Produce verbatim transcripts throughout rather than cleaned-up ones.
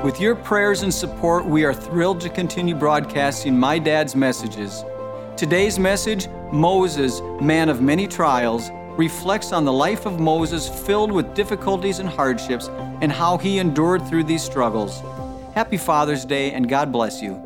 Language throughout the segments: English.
With your prayers and support, we are thrilled to continue broadcasting My Dad's Messages. Today's message, Moses, Man of Many Trials, reflects on the life of Moses filled with difficulties and hardships and how he endured through these struggles. Happy Father's Day and God bless you.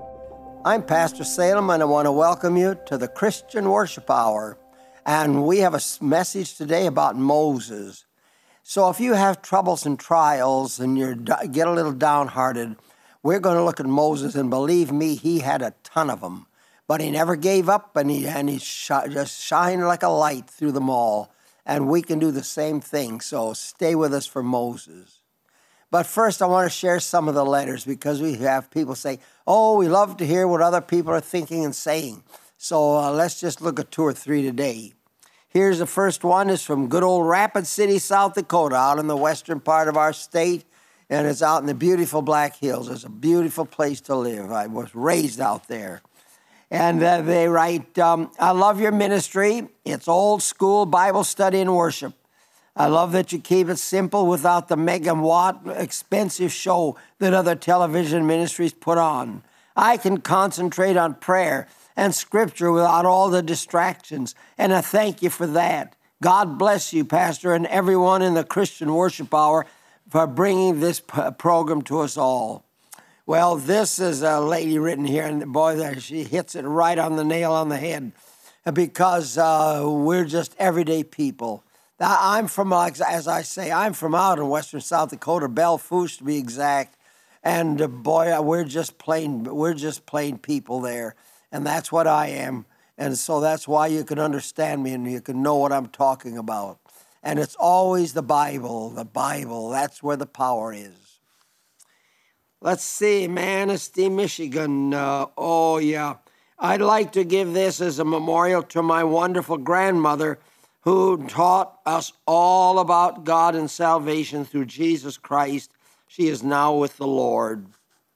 I'm Pastor Salem and I want to welcome you to the Christian Worship Hour. And we have a message today about Moses. So if you have troubles and trials and you get a little downhearted, we're going to look at Moses, and believe me, he had a ton of them. But he never gave up, and he, and he sh- just shined like a light through them all. And we can do the same thing, so stay with us for Moses. But first, I want to share some of the letters, because we have people say, oh, we love to hear what other people are thinking and saying. So uh, let's just look at two or three today. Here's the first one. It's from good old Rapid City, South Dakota, out in the western part of our state, and it's out in the beautiful Black Hills. It's a beautiful place to live. I was raised out there. And uh, they write, um, I love your ministry. It's old school Bible study and worship. I love that you keep it simple without the megawatt expensive show that other television ministries put on. I can concentrate on prayer and scripture without all the distractions, and I thank you for that. God bless you, Pastor, and everyone in the Christian Worship Hour for bringing this p- program to us all. Well, this is a lady written here, and boy, she hits it right on the nail on the head, because uh, we're just everyday people. I'm from, as I say, I'm from out in western South Dakota, Belle Fourche to be exact, and uh, boy, we're just plain, we're just plain people there. And that's what I am. And so that's why you can understand me and you can know what I'm talking about. And it's always the Bible, the Bible. That's where the power is. Let's see, Manistee, Michigan. Uh, oh, yeah. I'd like to give this as a memorial to my wonderful grandmother who taught us all about God and salvation through Jesus Christ. She is now with the Lord.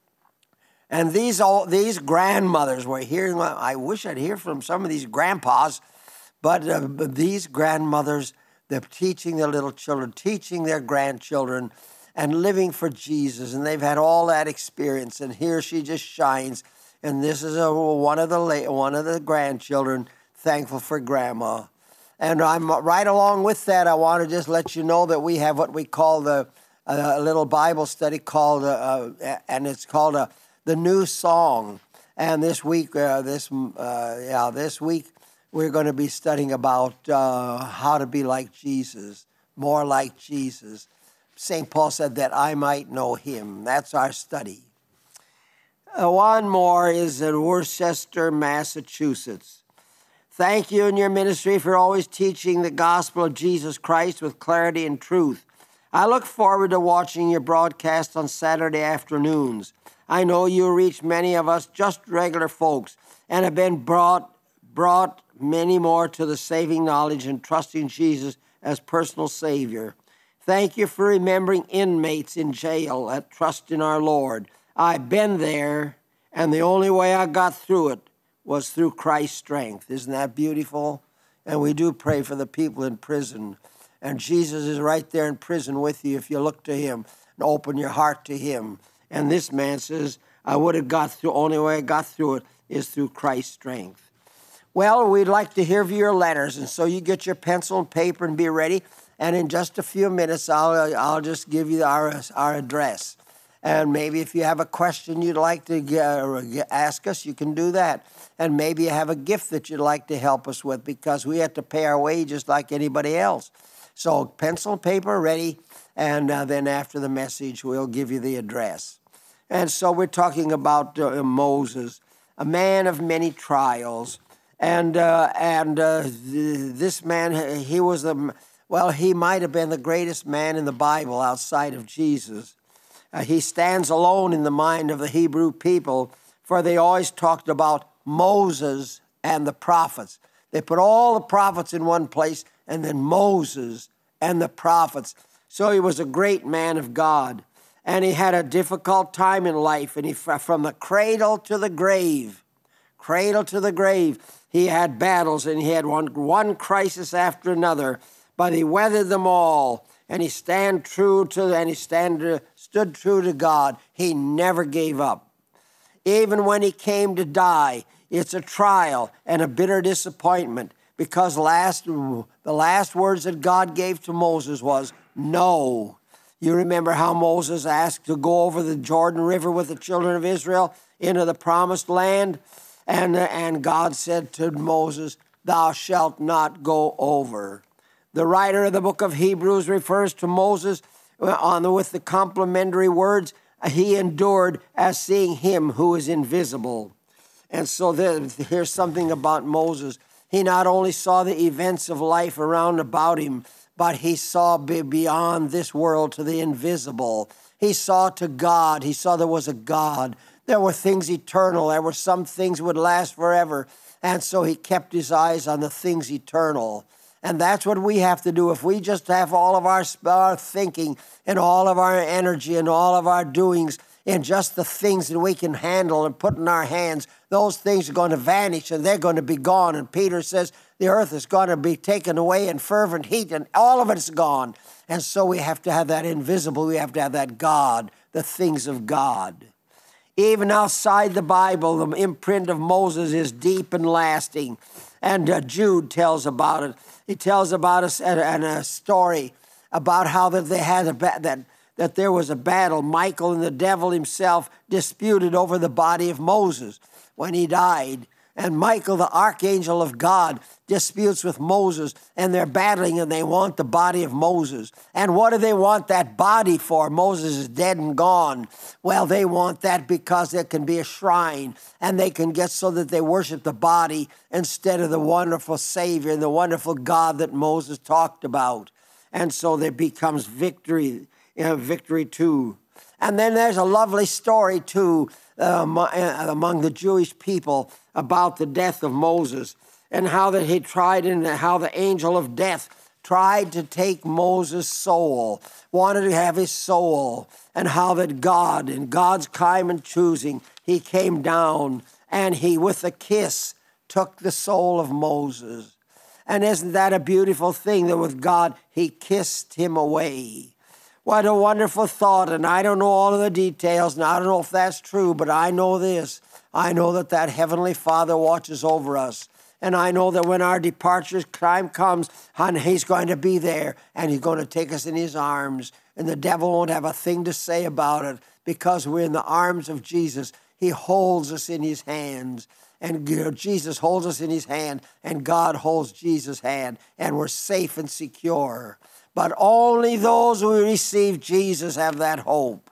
And these all these grandmothers were hearing. I wish I'd hear from some of these grandpas, but, uh, but these grandmothers, they're teaching their little children, teaching their grandchildren, and living for Jesus. And they've had all that experience. And here she just shines. And this is a, one of the one of the grandchildren thankful for Grandma. And I'm right along with that. I want to just let you know that we have what we call the uh, a little Bible study called, uh, uh, and it's called a. The New Song. And this week, uh, this uh, yeah, this week we're going to be studying about uh, how to be like Jesus, more like Jesus. Saint Paul said that I might know him. That's our study. Uh, one more is in Worcester, Massachusetts. Thank you in your ministry for always teaching the gospel of Jesus Christ with clarity and truth. I look forward to watching your broadcast on Saturday afternoons. I know you reach many of us just regular folks and have been brought brought many more to the saving knowledge and trusting Jesus as personal Savior. Thank you for remembering inmates in jail that trust in our Lord. I've been there, and the only way I got through it was through Christ's strength. Isn't that beautiful? And we do pray for the people in prison. And Jesus is right there in prison with you if you look to him and open your heart to him. And this man says, I would have got through, only way I got through it is through Christ's strength. Well, we'd like to hear your letters, and so you get your pencil and paper and be ready. And in just a few minutes, I'll I'll just give you our, our address. And maybe if you have a question you'd like to get, ask us, you can do that. And maybe you have a gift that you'd like to help us with, because we have to pay our wages like anybody else. So pencil and paper ready, and uh, then after the message, we'll give you the address. And so we're talking about uh, Moses, a man of many trials. And uh, and uh, th- this man, he was the, well, he might have been the greatest man in the Bible outside of Jesus. Uh, he stands alone in the mind of the Hebrew people, for they always talked about Moses and the prophets. They put all the prophets in one place, and then Moses and the prophets. So he was a great man of God. And he had a difficult time in life, and he from the cradle to the grave, cradle to the grave, he had battles, and he had one, one crisis after another. but he weathered them all, and he stand true to, and he stand, stood true to God. He never gave up. Even when he came to die, it's a trial and a bitter disappointment, because last, the last words that God gave to Moses was, no. You remember how Moses asked to go over the Jordan River with the children of Israel into the promised land? And, and God said to Moses, thou shalt not go over. The writer of the book of Hebrews refers to Moses on the, with the complimentary words, he endured as seeing him who is invisible. And so there, here's something about Moses. He not only saw the events of life around about him, but he saw beyond this world to the invisible. He saw to God. He saw there was a God. There were things eternal. There were some things that would last forever. And so he kept his eyes on the things eternal. And that's what we have to do. If we just have all of our, our thinking and all of our energy and all of our doings in just the things that we can handle and put in our hands, those things are going to vanish and they're going to be gone. And Peter says the earth is going to be taken away in fervent heat and all of it's gone. And so we have to have that invisible. We have to have that God, the things of God. Even outside the Bible, the imprint of Moses is deep and lasting. And uh, Jude tells about it. He tells about us and a story about how that they had a ba- that that there was a battle. Michael and the devil himself disputed over the body of Moses when he died. And Michael, the archangel of God, disputes with Moses, and they're battling, and they want the body of Moses. And what do they want that body for? Moses is dead and gone. Well, they want that because there can be a shrine, and they can get so that they worship the body instead of the wonderful Savior and the wonderful God that Moses talked about. And so there becomes victory, you know, victory too. And then there's a lovely story too uh, among the Jewish people about the death of Moses, and how that he tried, and how the angel of death tried to take Moses' soul, wanted to have his soul, and how that God, in God's time and choosing, he came down and he, with a kiss, took the soul of Moses. And isn't that a beautiful thing, that with God, he kissed him away? What a wonderful thought. And I don't know all of the details, and I don't know if that's true, but I know this. I know that that Heavenly Father watches over us. And I know that when our departure time comes, and he's going to be there, and he's going to take us in his arms. And the devil won't have a thing to say about it, because we're in the arms of Jesus. He holds us in his hands. And Jesus holds us in his hand, and God holds Jesus' hand, and we're safe and secure. But only those who receive Jesus have that hope.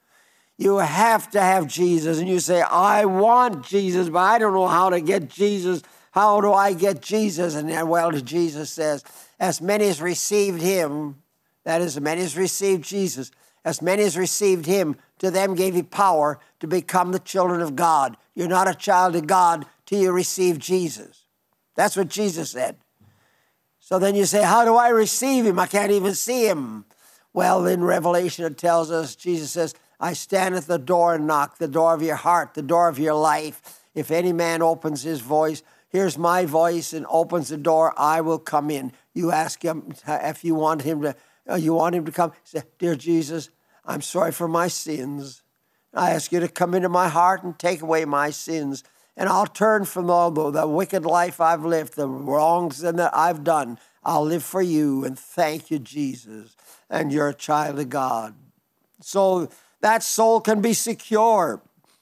You have to have Jesus. And you say, I want Jesus, but I don't know how to get Jesus. How do I get Jesus? And then, well, Jesus says, as many as received him, that is, as many as received Jesus, as many as received him, to them gave he power to become the children of God. You're not a child of God till you receive Jesus. That's what Jesus said. So then you say, how do I receive him? I can't even see him. Well, in Revelation it tells us, Jesus says, I stand at the door and knock, the door of your heart, the door of your life. If any man opens his voice, here's my voice, and opens the door, I will come in. You ask him if you want him to, you want him to come. Say, dear Jesus, I'm sorry for my sins. I ask you to come into my heart and take away my sins. And I'll turn from all the, the wicked life I've lived, the wrongs that I've done. I'll live for you, and thank you, Jesus. And you're a child of God. So that soul can be secure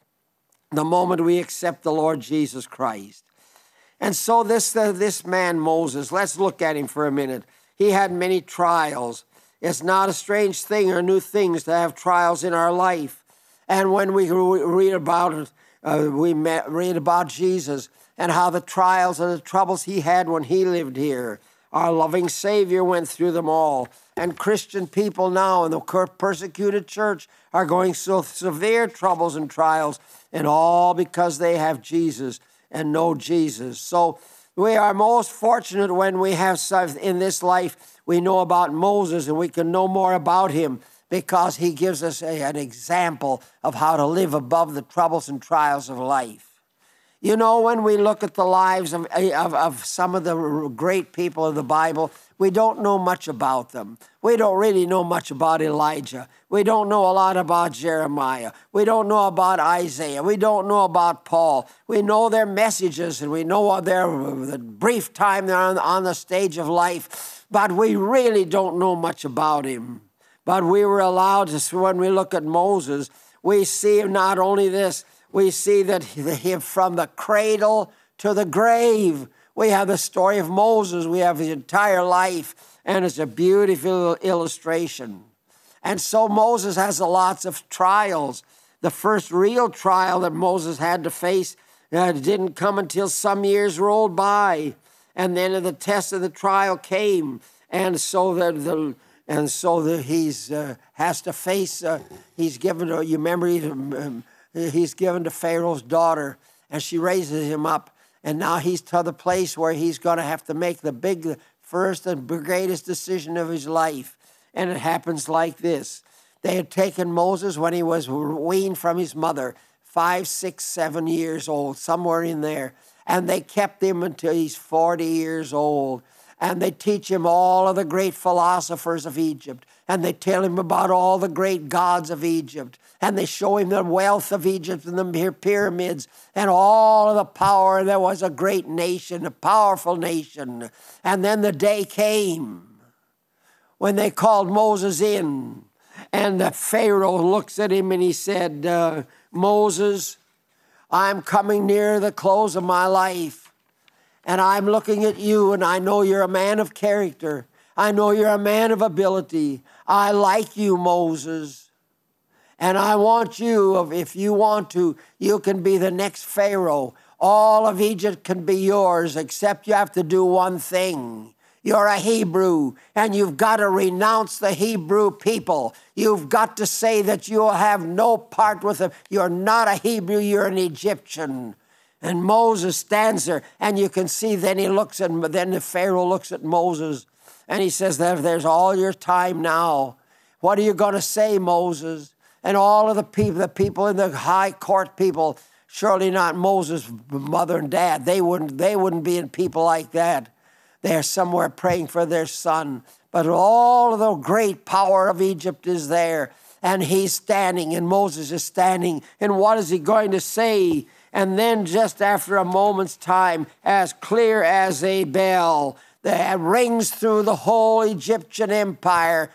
the moment we accept the Lord Jesus Christ. And so this, uh, this man, Moses, let's look at him for a minute. He had many trials. It's not a strange thing or new things to have trials in our life. And when we read about it, uh, we met, read about Jesus and how the trials and the troubles he had when he lived here. Our loving Savior went through them all. And Christian people now in the persecuted church are going through severe troubles and trials, and all because they have Jesus and know Jesus. So we are most fortunate when we have in this life, we know about Moses, and we can know more about him because he gives us a, an example of how to live above the troubles and trials of life. You know, when we look at the lives of, of, of some of the great people of the Bible, we don't know much about them. We don't really know much about Elijah. We don't know a lot about Jeremiah. We don't know about Isaiah. We don't know about Paul. We know their messages, and we know their the brief time they're on, on the stage of life, but we really don't know much about him. But we were allowed to, when we look at Moses, we see not only this, we see that he, from the cradle to the grave, we have the story of Moses. We have his entire life, and it's a beautiful illustration. And so Moses has lots of trials. The first real trial that Moses had to face uh, didn't come until some years rolled by, and then the test of the trial came, and so the, the and so the, he's uh, has to face. Uh, he's given. To, you remember he, um, he's given to Pharaoh's daughter, and she raises him up. And now he's to the place where he's going to have to make the big, first and greatest decision of his life. And it happens like this. They had taken Moses when he was weaned from his mother, five, six, seven years old, somewhere in there. And they kept him until he's forty years old. And they teach him all of the great philosophers of Egypt. And they tell him about all the great gods of Egypt. And they show him the wealth of Egypt and the pyramids and all of the power. There was a great nation, a powerful nation. And then the day came when they called Moses in. And the Pharaoh looks at him and he said, uh, Moses, I'm coming near the close of my life. And I'm looking at you, and I know you're a man of character. I know you're a man of ability. I like you, Moses. And I want you, if you want to, you can be the next Pharaoh. All of Egypt can be yours, except you have to do one thing. You're a Hebrew, and you've got to renounce the Hebrew people. You've got to say that you have no part with them. You're not a Hebrew, you're an Egyptian. And Moses stands there, and you can see then he looks at, then the Pharaoh looks at Moses, and he says, there's all your time now. What are you going to say, Moses? And all of the people, the people in the high court people, surely not Moses' mother and dad. They wouldn't, they wouldn't be in people like that. They're somewhere praying for their son. But all of the great power of Egypt is there, and he's standing, and Moses is standing. And what is he going to say? And then just after a moment's time, as clear as a bell, that rings through the whole Egyptian empire,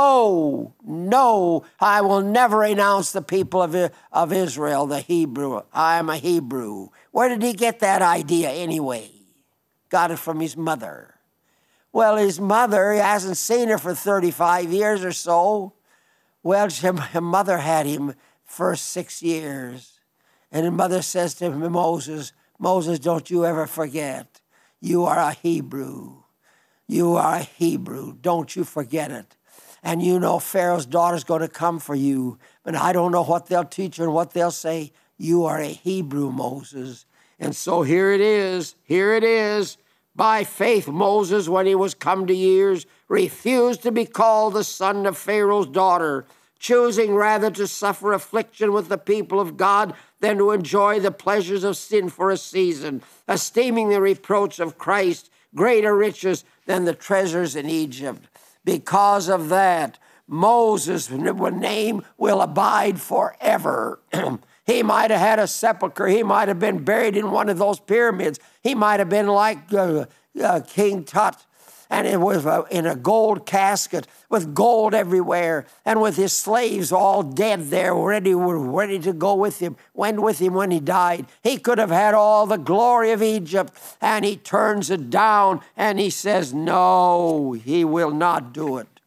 no, no, I will never renounce the people of, of Israel, the Hebrew. I am a Hebrew. Where did he get that idea anyway? Got it from his mother. Well, his mother, he hasn't seen her for thirty-five years or so. Well, her mother had him for six years. And his mother says to him, Moses, Moses, don't you ever forget, you are a Hebrew. You are a Hebrew. Don't you forget it. And you know Pharaoh's daughter's going to come for you. But I don't know what they'll teach her and what they'll say. You are a Hebrew, Moses. And so here it is. Here it is. By faith, Moses, when he was come to years, refused to be called the son of Pharaoh's daughter, choosing rather to suffer affliction with the people of God than to enjoy the pleasures of sin for a season, esteeming the reproach of Christ greater riches than the treasures in Egypt. Because of that, Moses' name will abide forever. He might have had a sepulcher. He might have been buried in one of those pyramids. He might have been like uh, uh, King Tut. And it was in a gold casket with gold everywhere, and with his slaves all dead there, ready, ready to go with him, went with him when he died. He could have had all the glory of Egypt, and he turns it down, and he says, no, he will not do it.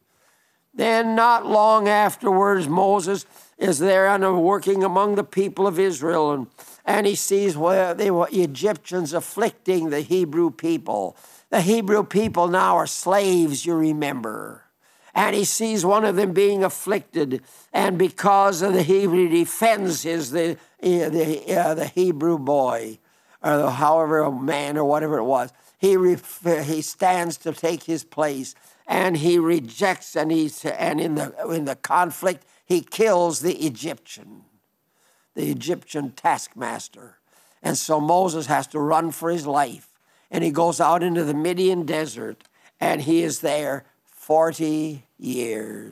Then not long afterwards, Moses is there and working among the people of Israel, and, and he sees where they were Egyptians afflicting the Hebrew people. The Hebrew people now are slaves, you remember. And he sees one of them being afflicted, and because of the Hebrew, he defends his, the, the, uh, the Hebrew boy, or however a man or whatever it was. He, ref, he stands to take his place, and he rejects, and, he's, and in, the, in the conflict, he kills the Egyptian, the Egyptian taskmaster. And so Moses has to run for his life. And he goes out into the Midian desert, and he is there forty years.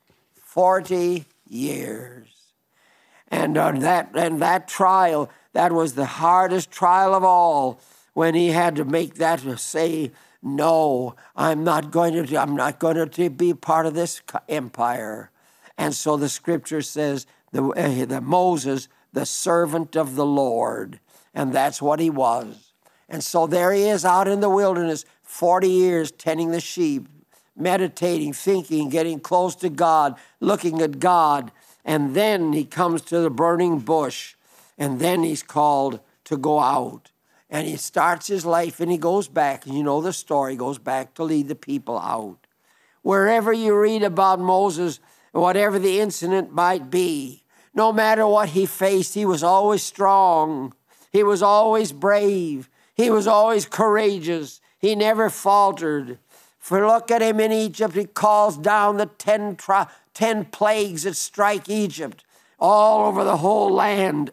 forty years. And uh, that and that trial, that was the hardest trial of all, when he had to make that say, no, I'm not going to I'm not going to be part of this empire. And so the scripture says the, uh, the Moses, the servant of the Lord, and that's what he was. And so there he is out in the wilderness, forty years tending the sheep, meditating, thinking, getting close to God, looking at God. And then he comes to the burning bush, and then he's called to go out. And he starts his life, and he goes back. And you know the story, he goes back to lead the people out. Wherever you read about Moses, whatever the incident might be, no matter what he faced, he was always strong. He was always brave. He was always courageous. He never faltered. For look at him in Egypt. He calls down the ten, tri- ten plagues that strike Egypt all over the whole land.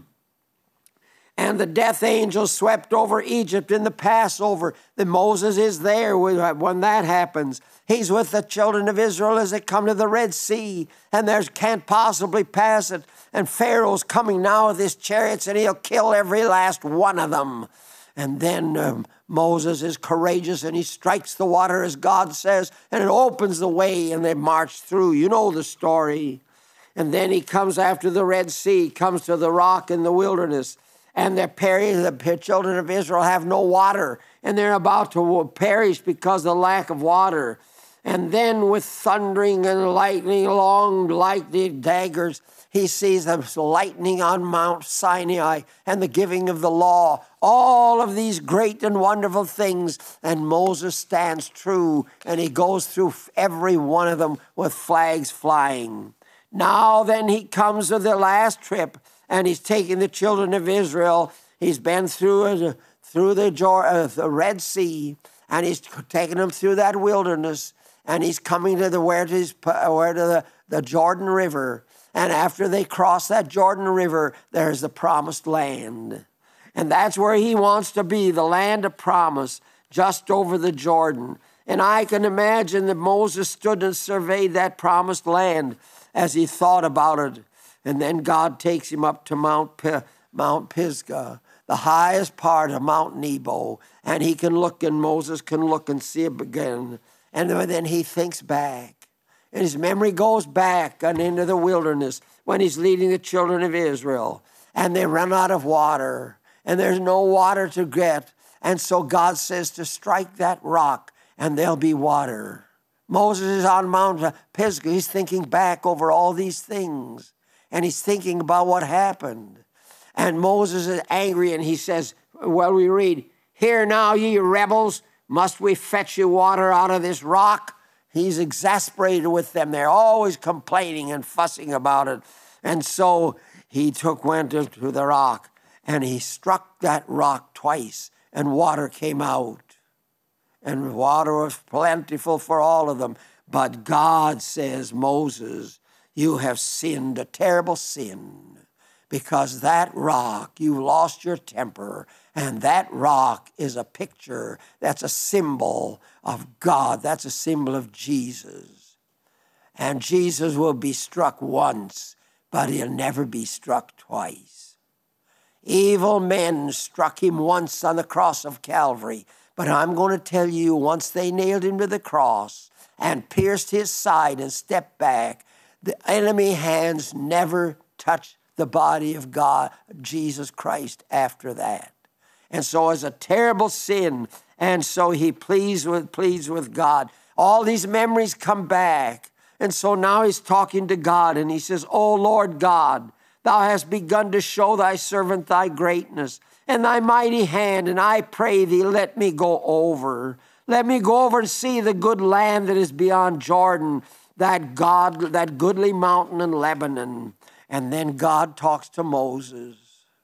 And the death angel swept over Egypt in the Passover. Then Moses is there when that happens. He's with the children of Israel as they come to the Red Sea, and they can't possibly pass it. And Pharaoh's coming now with his chariots, and he'll kill every last one of them. And then um, Moses is courageous, and he strikes the water as God says, and it opens the way, and they march through. You know the story. And then he comes after the Red Sea, comes to the rock in the wilderness, and the children of Israel have no water, and they're about to perish because of the lack of water. And then with thundering and lightning, long lightning daggers, he sees the lightning on Mount Sinai and the giving of the law. All of these great and wonderful things. And Moses stands true, and he goes through every one of them with flags flying. Now then he comes to the last trip, and he's taking the children of Israel. He's been through, uh, through the, uh, the Red Sea, and he's taking them through that wilderness. And he's coming to the where to, his, where to the, the Jordan River. And after they cross that Jordan River, there's the promised land. And that's where he wants to be, the land of promise, just over the Jordan. And I can imagine that Moses stood and surveyed that promised land as he thought about it. And then God takes him up to Mount, P- Mount Pisgah, the highest part of Mount Nebo. And he can look, and Moses can look and see it again. And then he thinks back. And his memory goes back and into the wilderness when he's leading the children of Israel. And they run out of water. And there's no water to get. And so God says to strike that rock, and there'll be water. Moses is on Mount Pisgah. He's thinking back over all these things. And he's thinking about what happened. And Moses is angry, and he says, well, we read, "Hear now, ye rebels, must we fetch you water out of this rock?" He's exasperated with them. They're always complaining and fussing about it. And so he took, went to, to the rock, and he struck that rock twice, and water came out. And water was plentiful for all of them. But God says, Moses, you have sinned a terrible sin, because that rock, you lost your temper, and that rock is a picture, that's a symbol of God. That's a symbol of Jesus. And Jesus will be struck once, but he'll never be struck twice. Evil men struck him once on the cross of Calvary, but I'm going to tell you, once they nailed him to the cross and pierced his side and stepped back, the enemy hands never touched the body of God, Jesus Christ, after that. And so it's a terrible sin. And so he pleads with, pleads with God. All these memories come back. And so now he's talking to God, and he says, "O Lord God, thou hast begun to show thy servant thy greatness and thy mighty hand. And I pray thee, let me go over. Let me go over and see the good land that is beyond Jordan, that God, that goodly mountain in Lebanon." And then God talks to Moses.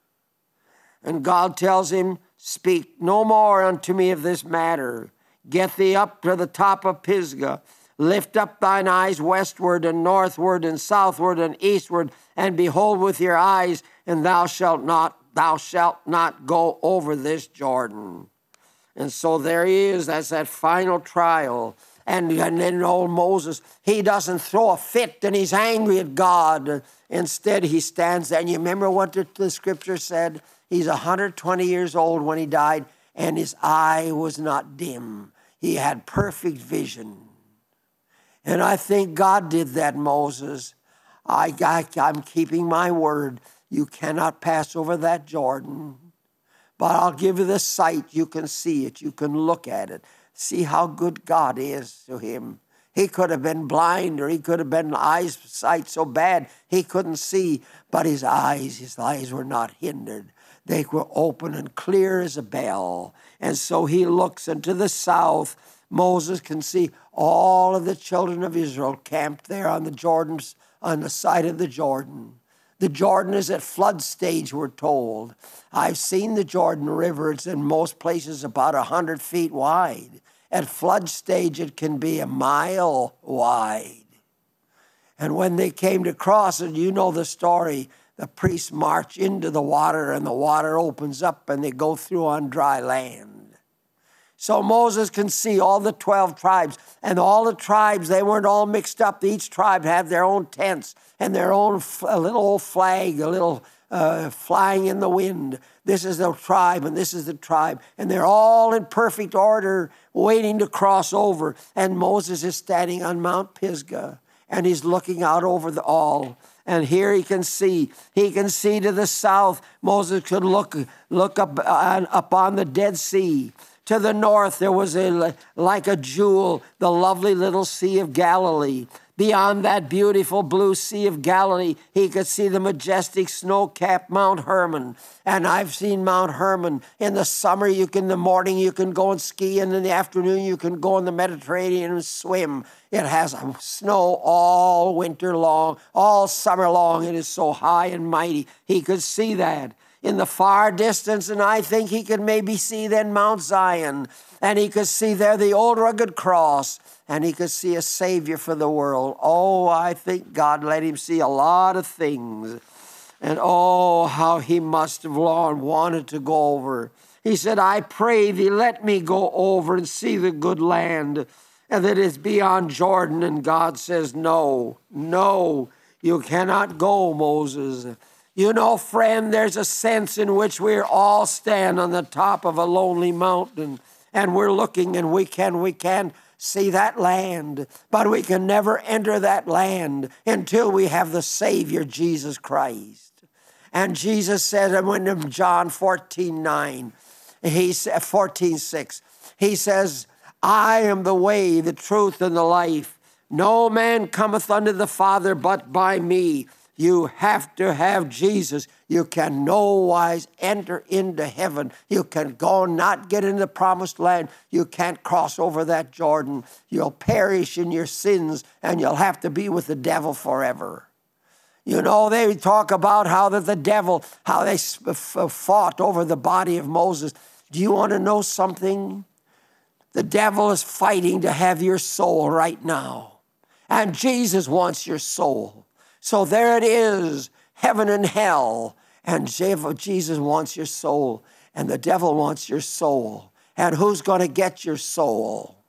And God tells him, "Speak no more unto me of this matter. Get thee up to the top of Pisgah. Lift up thine eyes westward and northward and southward and eastward, and behold with your eyes, and thou shalt not thou shalt not go over this Jordan. And so there he is. That's that final trial. And, and then old Moses, he doesn't throw a fit and he's angry at God. Instead, he stands there. And you remember what the, the scripture said? He's one hundred twenty years old when he died, and his eye was not dim. He had perfect vision. And I think God did that, Moses. I, I, I'm keeping my word. You cannot pass over that Jordan. But I'll give you the sight. You can see it. You can look at it. See how good God is to him. He could have been blind, or he could have been eyesight so bad he couldn't see. But his eyes, his eyes were not hindered. They were open and clear as a bell. And so he looks into the south. Moses can see all of the children of Israel camped there on the Jordan's, on the side of the Jordan. The Jordan is at flood stage, we're told. I've seen the Jordan River. It's in most places about one hundred feet wide. At flood stage, it can be a mile wide. And when they came to cross it, you know the story, the priests march into the water and the water opens up and they go through on dry land. So Moses can see all the twelve tribes, and all the tribes, they weren't all mixed up. Each tribe had their own tents and their own a little old flag, a little uh, flying in the wind. This is the tribe and this is the tribe. And they're all in perfect order waiting to cross over. And Moses is standing on Mount Pisgah and he's looking out over the all. And here he can see. He can see to the south. Moses could look, look up on, up on the Dead Sea. To the north, there was a, like a jewel, the lovely little Sea of Galilee. Beyond that beautiful blue Sea of Galilee, he could see the majestic snow-capped Mount Hermon. And I've seen Mount Hermon. In the summer, you can, in the morning, you can go and ski. And in the afternoon, you can go in the Mediterranean and swim. It has snow all winter long, all summer long. It is so high and mighty. He could see that in the far distance, and I think he could maybe see then Mount Zion, and he could see there the old rugged cross, and he could see a Savior for the world. Oh, I think God let him see a lot of things, and oh, how he must have long wanted to go over. He said, I pray thee, let me go over and see the good land, and that is beyond Jordan. And God says, no, no, you cannot go, Moses. You know, friend, there's a sense in which we all stand on the top of a lonely mountain and we're looking and we can, we can see that land, but we can never enter that land until we have the Savior, Jesus Christ. And Jesus said, and when in John fourteen nine, he said, fourteen six, he says, I am the way, the truth, and the life. No man cometh unto the Father but by me. You have to have Jesus. You can no wise enter into heaven. You can go not get in the promised land. You can't cross over that Jordan. You'll perish in your sins and you'll have to be with the devil forever. You know, they talk about how that the devil, how they fought over the body of Moses. Do you want to know something? The devil is fighting to have your soul right now. And Jesus wants your soul. So there it is, heaven and hell. And Jesus wants your soul, and the devil wants your soul. And who's going to get your soul?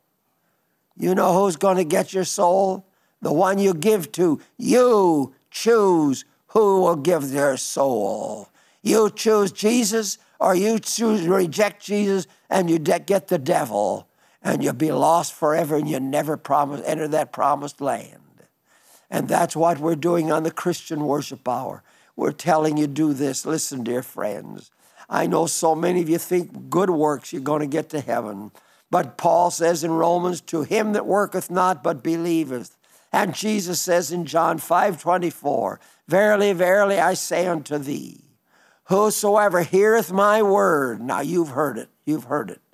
You know who's going to get your soul? The one you give to. You choose who will give their soul. You choose Jesus, or you choose to reject Jesus, and you de- get the devil. And you'll be lost forever, and you never promise, enter that promised land. And that's what we're doing on the Christian Worship Hour. We're telling you, do this. Listen, dear friends. I know so many of you think good works, you're going to get to heaven. But Paul says in Romans, to him that worketh not, but believeth. And Jesus says in John five twenty-four, verily, verily, I say unto thee, whosoever heareth my word, now you've heard it, you've heard it.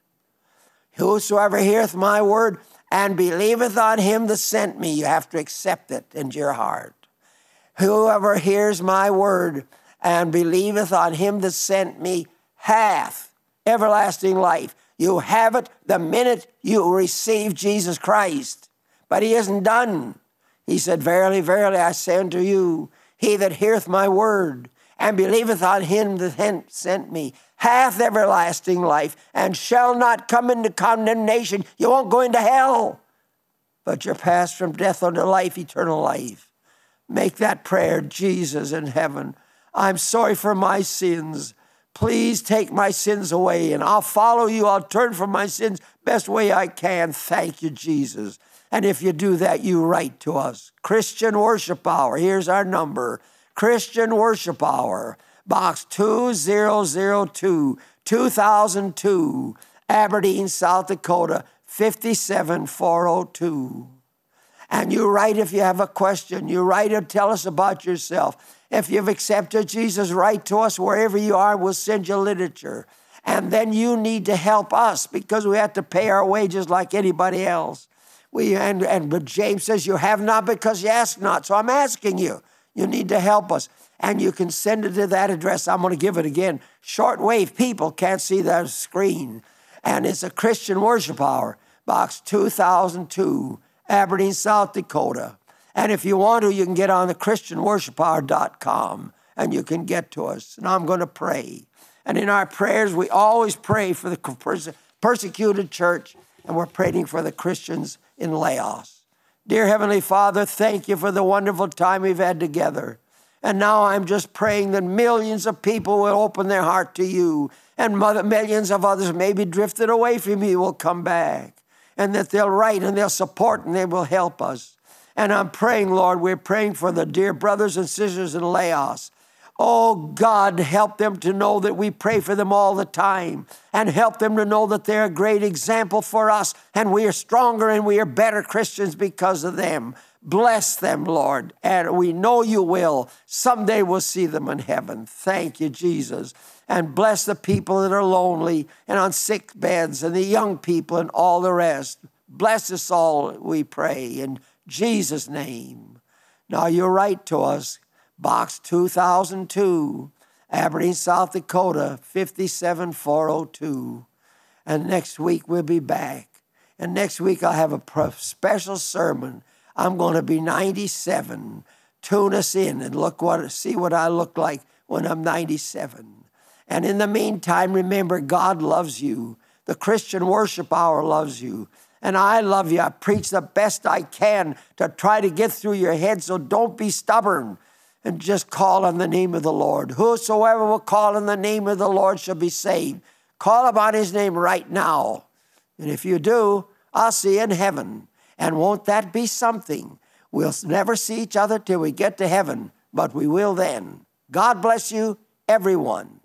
Whosoever heareth my word and believeth on him that sent me, you have to accept it into your heart. Whoever hears my word and believeth on him that sent me hath everlasting life. You have it the minute you receive Jesus Christ. But he isn't done. He said, verily, verily, I say unto you, he that heareth my word and believeth on him that sent me hath everlasting life, and shall not come into condemnation. You won't go into hell, but you're passed from death unto life, eternal life. Make that prayer, Jesus in heaven. I'm sorry for my sins. Please take my sins away, and I'll follow you. I'll turn from my sins best way I can. Thank you, Jesus. And if you do that, you write to us. Christian Worship Hour. Here's our number. Christian Worship Hour. Box two thousand two, two thousand two, Aberdeen, South Dakota, five seven four oh two. And you write if you have a question. You write and tell us about yourself. If you've accepted Jesus, write to us wherever you are. We'll send you literature. And then you need to help us because we have to pay our wages like anybody else. We and, and but James says you have not because you ask not. So I'm asking you. You need to help us. And you can send it to that address. I'm going to give it again. Shortwave people can't see that screen. And it's a Christian Worship Hour, Box two thousand two, Aberdeen, South Dakota. And if you want to, you can get on the Christian Worship Hour dot com and you can get to us. And I'm going to pray. And in our prayers, we always pray for the perse- persecuted church, and we're praying for the Christians in Laos. Dear Heavenly Father, thank you for the wonderful time we've had together. And now I'm just praying that millions of people will open their heart to you, and millions of others maybe drifted away from you will come back, and that they'll write and they'll support and they will help us. And I'm praying, Lord, we're praying for the dear brothers and sisters in Laos. Oh, God, help them to know that we pray for them all the time, and help them to know that they're a great example for us, and we are stronger and we are better Christians because of them. Bless them, Lord, and we know you will. Someday we'll see them in heaven. Thank you, Jesus. And bless the people that are lonely and on sick beds, and the young people and all the rest. Bless us all, we pray, in Jesus' name. Now you write to us, Box two thousand two, Aberdeen, South Dakota, five seven four oh two. And next week we'll be back. And next week I'll have a special sermon. I'm going to be ninety-seven. Tune us in and look what, see what I look like when I'm ninety-seven. And in the meantime, remember, God loves you. The Christian Worship Hour loves you. And I love you. I preach the best I can to try to get through your head, so don't be stubborn and just call on the name of the Lord. Whosoever will call on the name of the Lord shall be saved. Call upon his name right now. And if you do, I'll see you in heaven. And won't that be something? We'll never see each other till we get to heaven, but we will then. God bless you, everyone.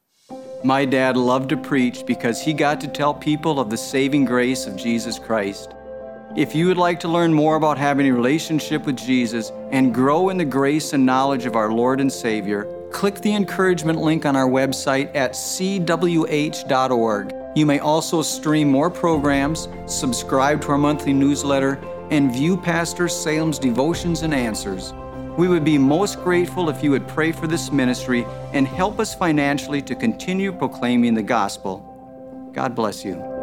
My dad loved to preach because he got to tell people of the saving grace of Jesus Christ. If you would like to learn more about having a relationship with Jesus and grow in the grace and knowledge of our Lord and Savior, click the encouragement link on our website at c w h dot org. You may also stream more programs, subscribe to our monthly newsletter, and view Pastor Salem's devotions and answers. We would be most grateful if you would pray for this ministry and help us financially to continue proclaiming the gospel. God bless you.